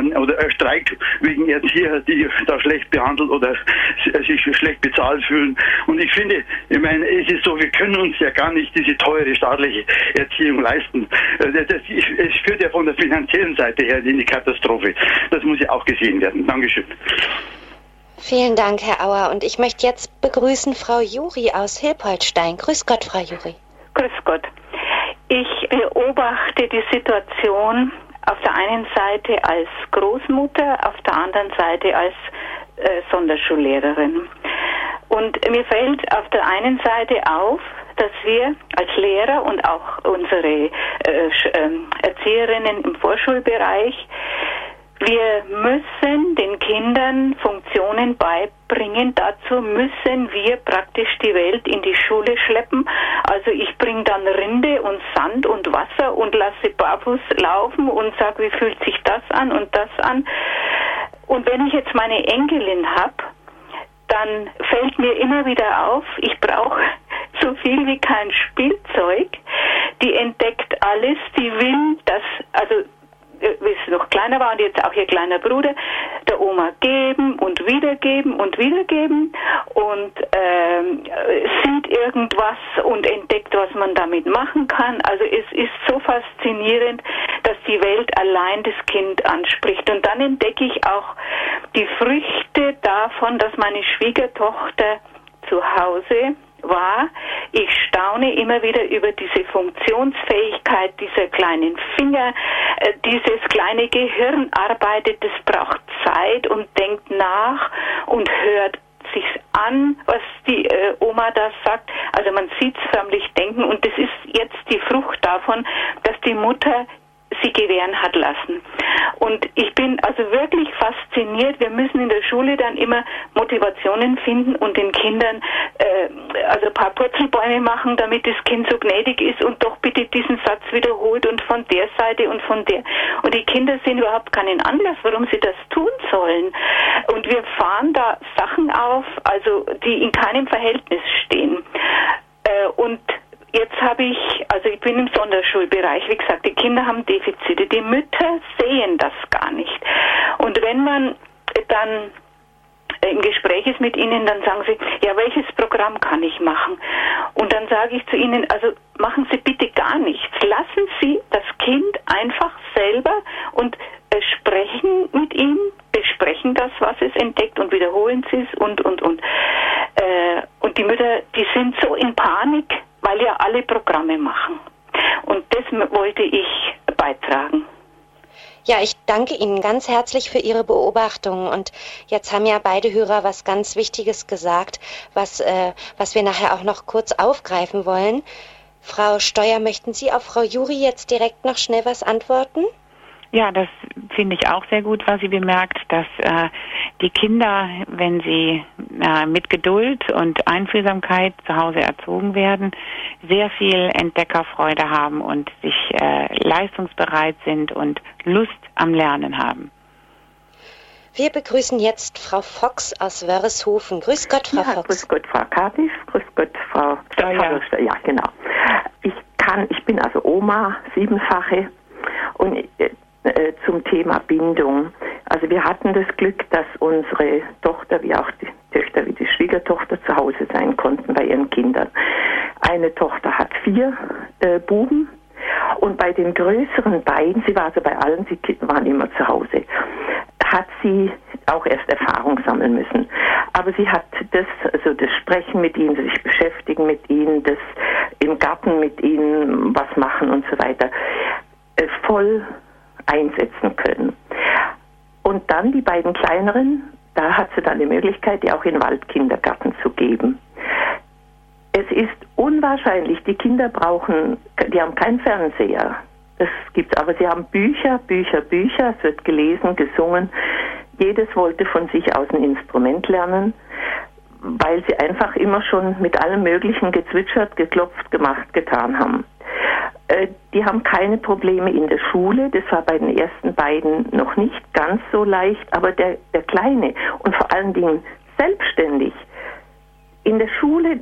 wegen Erzieher, die da schlecht behandelt oder sich schlecht bezahlt fühlen. Und ich finde, es ist so, wir können uns ja gar nicht diese teure staatliche Erziehung leisten. Es führt ja von der finanziellen Seite her in die Katastrophe. Das muss ja auch gesehen werden. Dankeschön. Vielen Dank, Herr Auer. Und ich möchte jetzt begrüßen Frau Juri aus Hilpoltstein. Grüß Gott, Frau Juri. Grüß Gott. Ich beobachte die Situation auf der einen Seite als Großmutter, auf der anderen Seite als Sonderschullehrerin. Und mir fällt auf der einen Seite auf, dass wir als Lehrer und auch unsere Erzieherinnen im Vorschulbereich, wir müssen den Kindern Funktionen beibringen. Dazu müssen wir praktisch die Welt in die Schule schleppen. Also ich bringe dann Rinde und Sand und Wasser und lasse barfuß laufen und sage, wie fühlt sich das an und das an. Und wenn ich jetzt meine Enkelin habe, dann fällt mir immer wieder auf, ich brauche so viel wie kein Spielzeug. Die entdeckt alles, die will das, also wie es noch kleiner war und jetzt auch ihr kleiner Bruder, der Oma geben und wiedergeben und wiedergeben und sieht irgendwas und entdeckt, was man damit machen kann. Also es ist so faszinierend, dass die Welt allein das Kind anspricht. Und dann entdecke ich auch die Früchte davon, dass meine Schwiegertochter zu Hause war. Ich staune immer wieder über diese Funktionsfähigkeit dieser kleinen Finger, dieses kleine Gehirn arbeitet, das braucht Zeit und denkt nach und hört sich an, was die Oma da sagt. Also man sieht es förmlich denken und das ist jetzt die Frucht davon, dass die Mutter sie gewähren hat lassen. Und ich bin also wirklich fasziniert. Wir müssen in der Schule dann immer Motivationen finden und den Kindern also ein paar Purzelbäume machen, damit das Kind so gnädig ist und doch bitte diesen Satz wiederholt und von der Seite und von der. Und die Kinder sehen überhaupt keinen Anlass, warum sie das tun sollen. Und wir fahren da Sachen auf, also die in keinem Verhältnis stehen. Und jetzt habe ich, also ich bin im Sonderschulbereich, wie gesagt, die Kinder haben Defizite, die Mütter sehen das gar nicht. Und wenn man dann im Gespräch ist mit ihnen, dann sagen sie, ja, welches Programm kann ich machen? Und dann sage ich zu ihnen, also machen Sie bitte gar nichts. Lassen Sie das Kind einfach selber und sprechen mit ihm, besprechen das, was es entdeckt und wiederholen Sie es und. Und die Mütter, die sind so in Panik, weil ja alle Programme machen. Und das wollte ich beitragen. Ja, ich danke Ihnen ganz herzlich für Ihre Beobachtung. Und jetzt haben ja beide Hörer was ganz Wichtiges gesagt, was wir nachher auch noch kurz aufgreifen wollen. Frau Steuer, möchten Sie auf Frau Juri jetzt direkt noch schnell was antworten? Ja, das finde ich auch sehr gut, was sie bemerkt, dass die Kinder, wenn sie mit Geduld und Einfühlsamkeit zu Hause erzogen werden, sehr viel Entdeckerfreude haben und sich leistungsbereit sind und Lust am Lernen haben. Wir begrüßen jetzt Frau Fox aus Wörishofen. Grüß Gott, Frau Fox. Grüß Gott, Frau Cardiff. Grüß Gott, Frau Steuer. Ja, genau. Ich bin also Oma, 7-fache und zum Thema Bindung. Also wir hatten das Glück, dass unsere Tochter, wie auch die Töchter, wie die Schwiegertochter zu Hause sein konnten bei ihren Kindern. Eine Tochter hat 4 Buben und bei den größeren beiden, sie war also bei allen, sie waren immer zu Hause, hat sie auch erst Erfahrung sammeln müssen. Aber sie hat das Sprechen mit ihnen, sich beschäftigen mit ihnen, das im Garten mit ihnen was machen und so weiter, voll einsetzen können. Und dann die beiden kleineren, da hat sie dann die Möglichkeit, die auch in den Waldkindergarten zu geben. Es ist unwahrscheinlich, die Kinder die haben keinen Fernseher. Das gibt's, aber sie haben Bücher, es wird gelesen, gesungen. Jedes wollte von sich aus ein Instrument lernen. weil sie einfach immer schon mit allem Möglichen gezwitschert, geklopft, gemacht, getan haben. Die haben keine Probleme in der Schule, das war bei den ersten beiden noch nicht ganz so leicht, aber der Kleine und vor allen Dingen selbstständig in der Schule,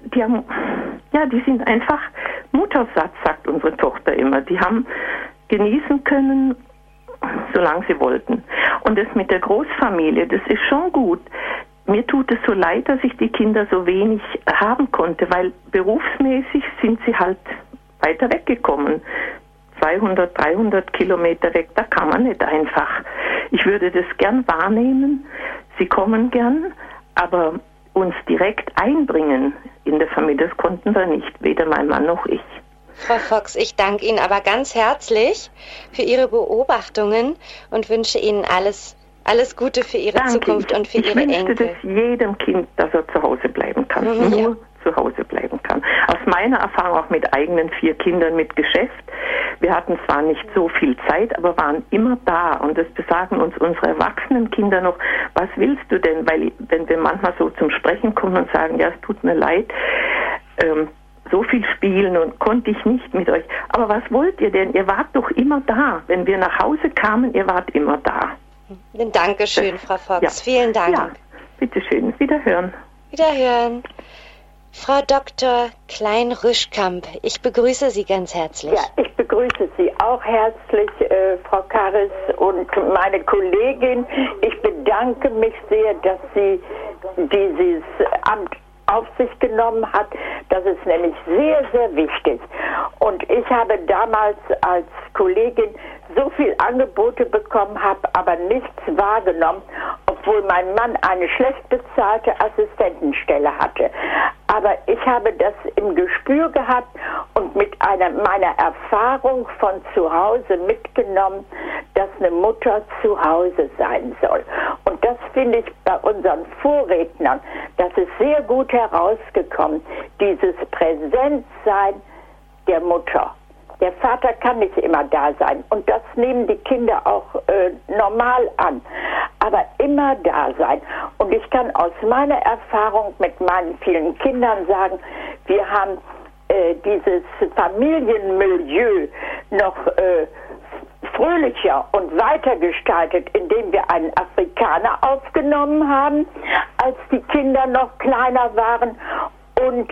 die sind einfach Muttersatz, sagt unsere Tochter immer. Die haben genießen können, solange sie wollten. Und das mit der Großfamilie, das ist schon gut. Mir tut es so leid, dass ich die Kinder so wenig haben konnte, weil berufsmäßig sind sie halt weiter weggekommen. 200, 300 Kilometer weg, da kann man nicht einfach. Ich würde das gern wahrnehmen. Sie kommen gern, aber uns direkt einbringen in der Familie, das konnten wir nicht, weder mein Mann noch ich. Frau Fox, ich danke Ihnen aber ganz herzlich für Ihre Beobachtungen und wünsche Ihnen alles Gute für Ihre Zukunft und für Ihre Enkel. Ich wünschte das jedem Kind, dass er zu Hause bleiben kann, nur zu Hause bleiben kann. Aus meiner Erfahrung auch mit eigenen 4 Kindern mit Geschäft. Wir hatten zwar nicht so viel Zeit, aber waren immer da. Und das besagen uns unsere erwachsenen Kinder noch, was willst du denn? Weil wenn wir manchmal so zum Sprechen kommen und sagen, ja, es tut mir leid, so viel spielen und konnte ich nicht mit euch. Aber was wollt ihr denn? Ihr wart doch immer da. Wenn wir nach Hause kamen, ihr wart immer da. Dankeschön, Frau Fox. Ja. Vielen Dank. Ja, bitteschön. Wiederhören. Wiederhören. Frau Dr. Klein-Rüschkamp, ich begrüße Sie ganz herzlich. Ja, ich begrüße Sie auch herzlich, Frau Karis und meine Kollegin. Ich bedanke mich sehr, dass sie dieses Amt auf sich genommen hat. Das ist nämlich sehr, sehr wichtig. Und ich habe damals als Kollegin so viel Angebote bekommen, habe aber nichts wahrgenommen, obwohl mein Mann eine schlecht bezahlte Assistentenstelle hatte. Aber ich habe das im Gespür gehabt und mit meiner Erfahrung von zu Hause mitgenommen, dass eine Mutter zu Hause sein soll. Und das finde ich bei unseren Vorrednern, das ist sehr gut herausgekommen, dieses Präsentsein der Mutter. Der Vater kann nicht immer da sein und das nehmen die Kinder auch normal an, aber immer da sein. Und ich kann aus meiner Erfahrung mit meinen vielen Kindern sagen, wir haben dieses Familienmilieu noch fröhlicher und weiter gestaltet, indem wir einen Afrikaner aufgenommen haben, als die Kinder noch kleiner waren und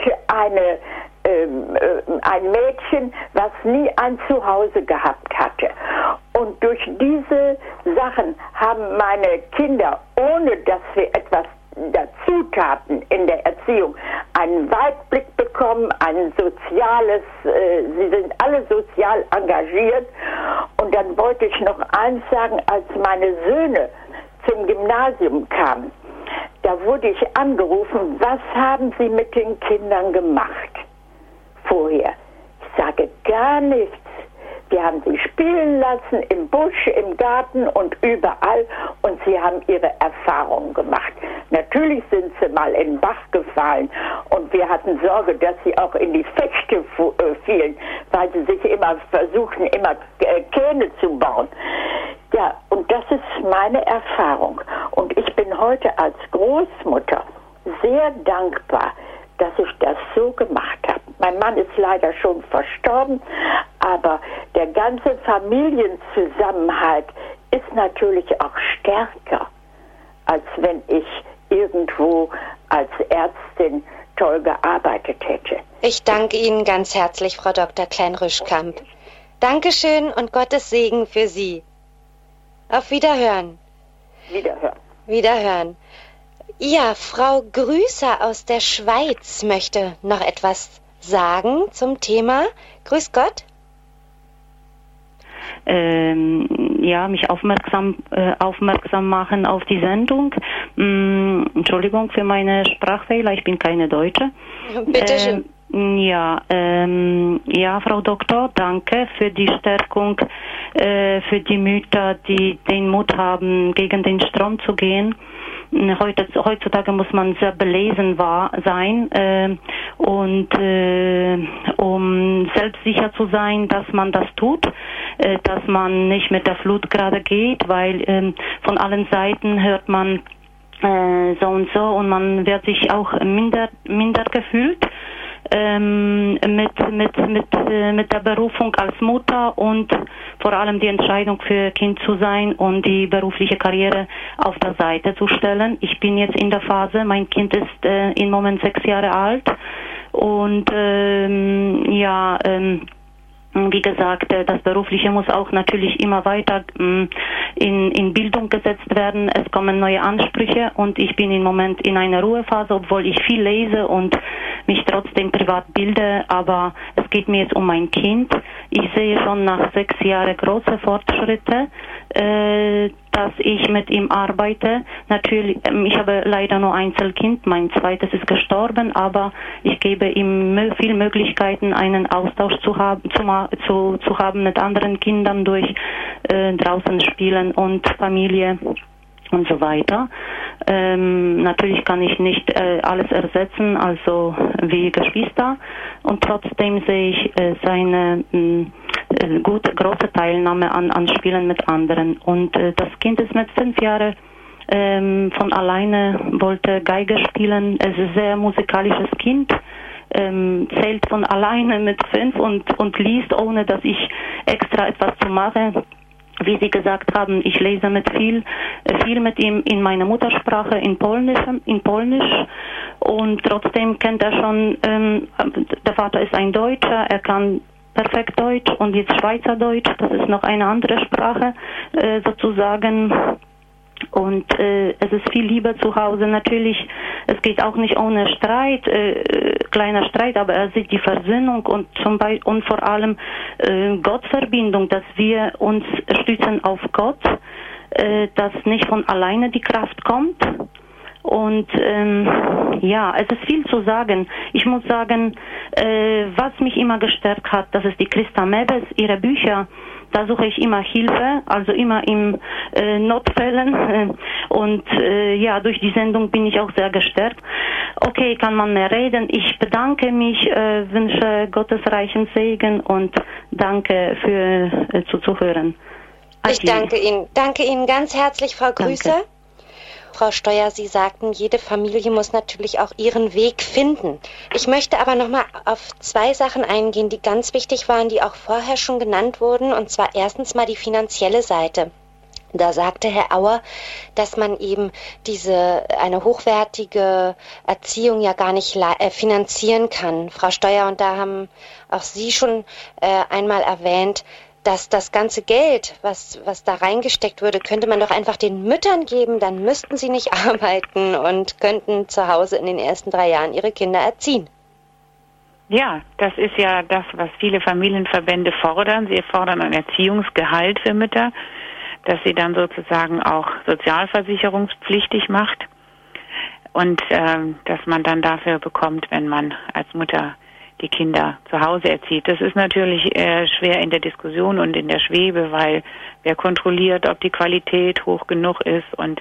ein Mädchen, was nie ein Zuhause gehabt hatte. Und durch diese Sachen haben meine Kinder, ohne dass wir etwas dazu taten in der Erziehung, einen Weitblick bekommen, ein soziales, sie sind alle sozial engagiert. Und dann wollte ich noch eins sagen, als meine Söhne zum Gymnasium kamen, da wurde ich angerufen, was haben Sie mit den Kindern gemacht vorher? Ich sage gar nichts. Wir haben sie spielen lassen im Busch, im Garten und überall und sie haben ihre Erfahrungen gemacht. Natürlich sind sie mal in den Bach gefallen und wir hatten Sorge, dass sie auch in die Fechte fielen, weil sie sich immer versuchten, immer Kähne zu bauen. Ja, und das ist meine Erfahrung. Und ich bin heute als Großmutter sehr dankbar, dass ich das so gemacht habe. Mein Mann ist leider schon verstorben, aber der ganze Familienzusammenhalt ist natürlich auch stärker, als wenn ich irgendwo als Ärztin toll gearbeitet hätte. Ich danke Ihnen ganz herzlich, Frau Dr. Klein-Rüschkamp. Dankeschön und Gottes Segen für Sie. Auf Wiederhören. Wiederhören. Wiederhören. Ja, Frau Grüßer aus der Schweiz möchte noch etwas sagen zum Thema. Grüß Gott. Mich aufmerksam machen auf die Sendung. Entschuldigung für meine Sprachfehler, ich bin keine Deutsche. Bitte schön. Frau Doktor, danke für die Stärkung für die Mütter, die den Mut haben, gegen den Strom zu gehen. Heutzutage muss man sehr belesen sein um selbstsicher zu sein, dass man das tut, dass man nicht mit der Flut gerade geht, weil von allen Seiten hört man so und so, und man wird sich auch minder gefühlt mit der Berufung als Mutter und vor allem die Entscheidung für Kind zu sein und die berufliche Karriere auf der Seite zu stellen. Ich bin jetzt in der Phase, mein Kind ist im Moment 6 Jahre alt und wie gesagt, das Berufliche muss auch natürlich immer weiter in Bildung gesetzt werden. Es kommen neue Ansprüche und ich bin im Moment in einer Ruhephase, obwohl ich viel lese und mich trotzdem privat bilde, aber es geht mir jetzt um mein Kind. Ich sehe schon nach 6 Jahren große Fortschritte, dass ich mit ihm arbeite. Natürlich, ich habe leider nur ein Einzelkind, mein zweites ist gestorben, aber ich gebe ihm viele Möglichkeiten, einen Austausch zu haben mit anderen Kindern durch draußen spielen und Familie und so weiter. Natürlich kann ich nicht alles ersetzen, also wie Geschwister, und trotzdem sehe ich seine große Teilnahme an Spielen mit anderen. Und das Kind ist mit 5 Jahren von alleine, wollte Geige spielen. Es ist ein sehr musikalisches Kind, zählt von alleine mit 5 und liest, ohne dass ich extra etwas zu machen. Wie Sie gesagt haben, ich lese viel mit ihm in meiner Muttersprache, in Polnisch, und trotzdem kennt er schon, der Vater ist ein Deutscher, er kann perfekt Deutsch und jetzt Schweizerdeutsch, das ist noch eine andere Sprache sozusagen. Und es ist viel Liebe zu Hause. Natürlich, es geht auch nicht ohne Streit, kleiner Streit, aber er sieht die Versöhnung und vor allem Gottverbindung, dass wir uns stützen auf Gott, dass nicht von alleine die Kraft kommt. Und es ist viel zu sagen. Ich muss sagen, was mich immer gestärkt hat, das ist die Christa Mewes, ihre Bücher. Da suche ich immer Hilfe, also immer in Notfällen. Und durch die Sendung bin ich auch sehr gestärkt. Okay, kann man mehr reden. Ich bedanke mich, wünsche Gottes reichen Segen und danke für zuzuhören. Ich danke Ihnen ganz herzlich, Frau Grüße. Danke. Frau Steuer, Sie sagten, jede Familie muss natürlich auch ihren Weg finden. Ich möchte aber nochmal auf 2 Sachen eingehen, die ganz wichtig waren, die auch vorher schon genannt wurden. Und zwar erstens mal die finanzielle Seite. Da sagte Herr Auer, dass man eben eine hochwertige Erziehung ja gar nicht finanzieren kann. Frau Steuer, und da haben auch Sie schon einmal erwähnt, dass das ganze Geld, was da reingesteckt würde, könnte man doch einfach den Müttern geben, dann müssten sie nicht arbeiten und könnten zu Hause in den ersten 3 Jahren ihre Kinder erziehen. Ja, das ist ja das, was viele Familienverbände fordern. Sie fordern ein Erziehungsgehalt für Mütter, das sie dann sozusagen auch sozialversicherungspflichtig macht und dass man dann dafür bekommt, wenn man als Mutter die Kinder zu Hause erzieht. Das ist natürlich schwer in der Diskussion und in der Schwebe, weil wer kontrolliert, ob die Qualität hoch genug ist, und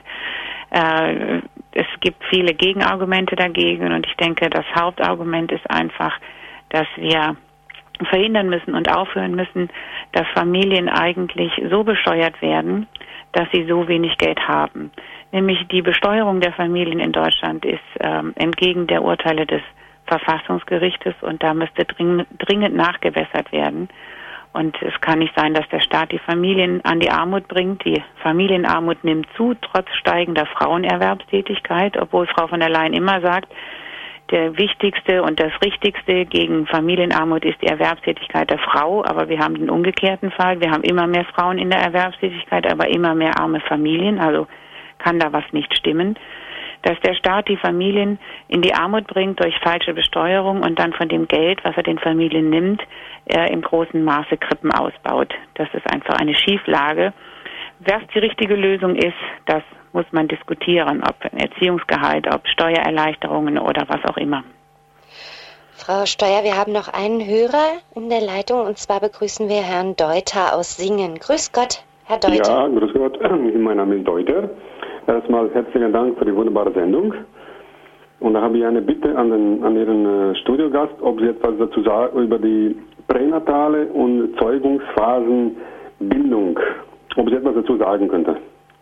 es gibt viele Gegenargumente dagegen, und ich denke, das Hauptargument ist einfach, dass wir verhindern müssen und aufhören müssen, dass Familien eigentlich so besteuert werden, dass sie so wenig Geld haben. Nämlich die Besteuerung der Familien in Deutschland ist entgegen der Urteile des Verfassungsgerichtes, und da müsste dringend nachgebessert werden. Und es kann nicht sein, dass der Staat die Familien an die Armut bringt. Die Familienarmut nimmt zu, trotz steigender Frauenerwerbstätigkeit, obwohl Frau von der Leyen immer sagt, der wichtigste und das Richtigste gegen Familienarmut ist die Erwerbstätigkeit der Frau. Aber wir haben den umgekehrten Fall. Wir haben immer mehr Frauen in der Erwerbstätigkeit, aber immer mehr arme Familien. Also kann da was nicht stimmen. Dass der Staat die Familien in die Armut bringt durch falsche Besteuerung und dann von dem Geld, was er den Familien nimmt, im großen Maße Krippen ausbaut. Das ist einfach eine Schieflage. Was die richtige Lösung ist, das muss man diskutieren, ob ein Erziehungsgehalt, ob Steuererleichterungen oder was auch immer. Frau Steuer, wir haben noch einen Hörer in der Leitung, und zwar begrüßen wir Herrn Deuter aus Singen. Grüß Gott, Herr Deuter. Ja, grüß Gott, mein Name ist Deuter. Erstmal herzlichen Dank für die wunderbare Sendung. Und da habe ich eine Bitte an Ihren Studiogast, ob Sie etwas dazu sagen über die pränatale und Zeugungsphasenbildung, ob Sie etwas dazu sagen könnte.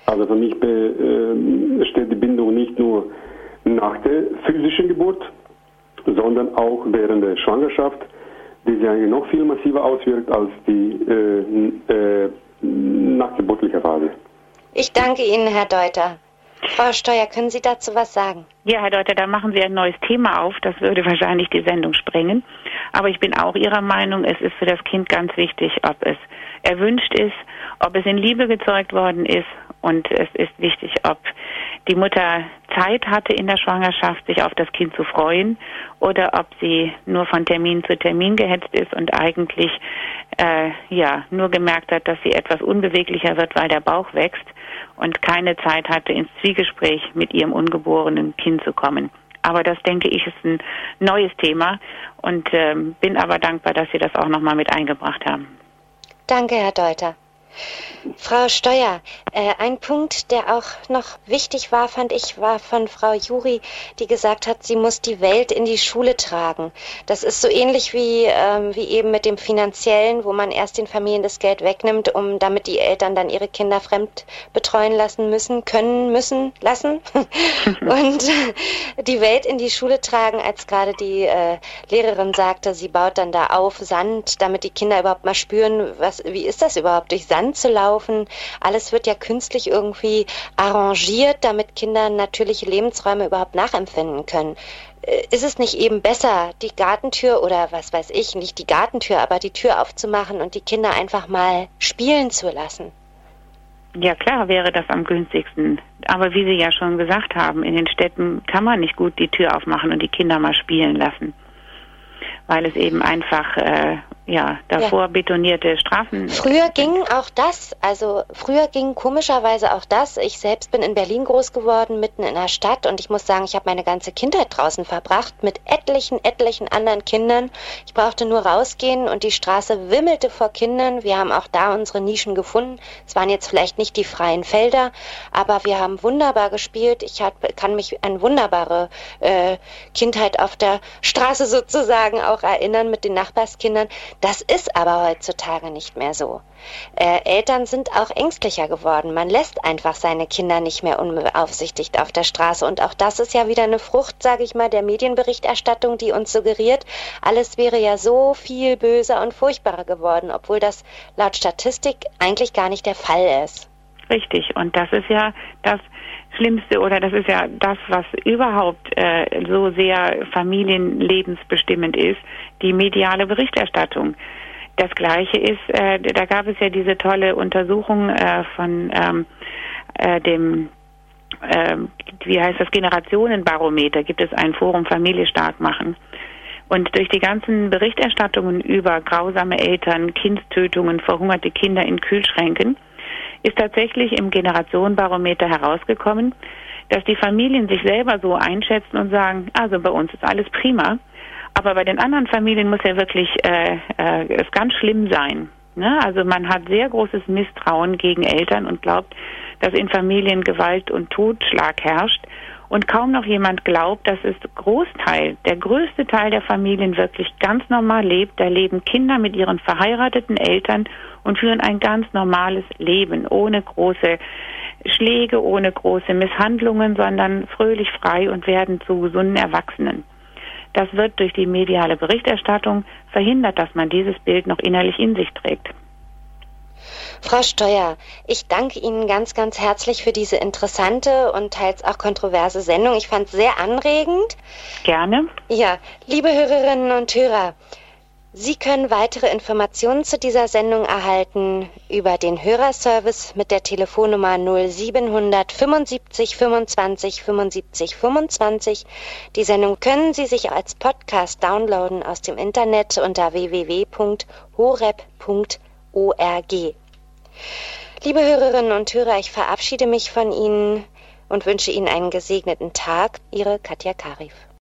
Also für mich steht die Bindung nicht nur nach der physischen Geburt, sondern auch während der Schwangerschaft, die sich eigentlich noch viel massiver auswirkt als die nachgeburtliche Phase. Ich danke Ihnen, Herr Deuter. Frau Steuer, können Sie dazu was sagen? Ja, Herr Deuter, da machen Sie ein neues Thema auf. Das würde wahrscheinlich die Sendung sprengen. Aber ich bin auch Ihrer Meinung, es ist für das Kind ganz wichtig, ob es erwünscht ist, ob es in Liebe gezeugt worden ist. Und es ist wichtig, ob die Mutter Zeit hatte in der Schwangerschaft, sich auf das Kind zu freuen, oder ob sie nur von Termin zu Termin gehetzt ist und eigentlich nur gemerkt hat, dass sie etwas unbeweglicher wird, weil der Bauch wächst und keine Zeit hatte, ins Zwiegespräch mit ihrem ungeborenen Kind zu kommen. Aber das, denke ich, ist ein neues Thema und bin aber dankbar, dass Sie das auch nochmal mit eingebracht haben. Danke, Herr Deuter. Frau Steuer, ein Punkt, der auch noch wichtig war, fand ich, war von Frau Juri, die gesagt hat, sie muss die Welt in die Schule tragen. Das ist so ähnlich wie eben mit dem Finanziellen, wo man erst den Familien das Geld wegnimmt, damit die Eltern dann ihre Kinder fremd betreuen lassen müssen. Und die Welt in die Schule tragen, als gerade die Lehrerin sagte, sie baut dann da auf Sand, damit die Kinder überhaupt mal spüren, wie ist das überhaupt, durch Sand zu laufen. Alles wird ja künstlich irgendwie arrangiert, damit Kinder natürliche Lebensräume überhaupt nachempfinden können. Ist es nicht eben besser, die Gartentür oder was weiß ich, nicht die Gartentür, aber die Tür aufzumachen und die Kinder einfach mal spielen zu lassen? Ja, klar wäre das am günstigsten. Aber wie Sie ja schon gesagt haben, in den Städten kann man nicht gut die Tür aufmachen und die Kinder mal spielen lassen, weil es eben einfach davor betonierte Straßen. Früher ging komischerweise auch das. Ich selbst bin in Berlin groß geworden, mitten in der Stadt, und ich muss sagen, ich habe meine ganze Kindheit draußen verbracht mit etlichen anderen Kindern. Ich brauchte nur rausgehen und die Straße wimmelte vor Kindern. Wir haben auch da unsere Nischen gefunden. Es waren jetzt vielleicht nicht die freien Felder, aber wir haben wunderbar gespielt. Ich kann mich an wunderbare Kindheit auf der Straße sozusagen auch erinnern mit den Nachbarskindern. Das ist aber heutzutage nicht mehr so. Eltern sind auch ängstlicher geworden. Man lässt einfach seine Kinder nicht mehr unbeaufsichtigt auf der Straße. Und auch das ist ja wieder eine Frucht, sage ich mal, der Medienberichterstattung, die uns suggeriert, alles wäre ja so viel böser und furchtbarer geworden, obwohl das laut Statistik eigentlich gar nicht der Fall ist. Richtig. Und das ist ja das Schlimmste, oder das ist ja das, was überhaupt so sehr familienlebensbestimmend ist, die mediale Berichterstattung. Das Gleiche ist, da gab es ja diese tolle Untersuchung von dem Generationenbarometer, gibt es ein Forum Familie stark machen. Und durch die ganzen Berichterstattungen über grausame Eltern, Kindstötungen, verhungerte Kinder in Kühlschränken, ist tatsächlich im Generationenbarometer herausgekommen, dass die Familien sich selber so einschätzen und sagen, also bei uns ist alles prima, aber bei den anderen Familien muss ja wirklich es ganz schlimm sein. Ne? Also man hat sehr großes Misstrauen gegen Eltern und glaubt, dass in Familien Gewalt und Totschlag herrscht. Und kaum noch jemand glaubt, dass der größte Teil der Familien wirklich ganz normal lebt. Da leben Kinder mit ihren verheirateten Eltern und führen ein ganz normales Leben, ohne große Schläge, ohne große Misshandlungen, sondern fröhlich frei und werden zu gesunden Erwachsenen. Das wird durch die mediale Berichterstattung verhindert, dass man dieses Bild noch innerlich in sich trägt. Frau Steuer, ich danke Ihnen ganz, ganz herzlich für diese interessante und teils auch kontroverse Sendung. Ich fand es sehr anregend. Gerne. Ja, liebe Hörerinnen und Hörer, Sie können weitere Informationen zu dieser Sendung erhalten über den Hörerservice mit der Telefonnummer 0700 75 25 75 25. Die Sendung können Sie sich als Podcast downloaden aus dem Internet unter www.horeb.org. Liebe Hörerinnen und Hörer, ich verabschiede mich von Ihnen und wünsche Ihnen einen gesegneten Tag. Ihre Katja Karif.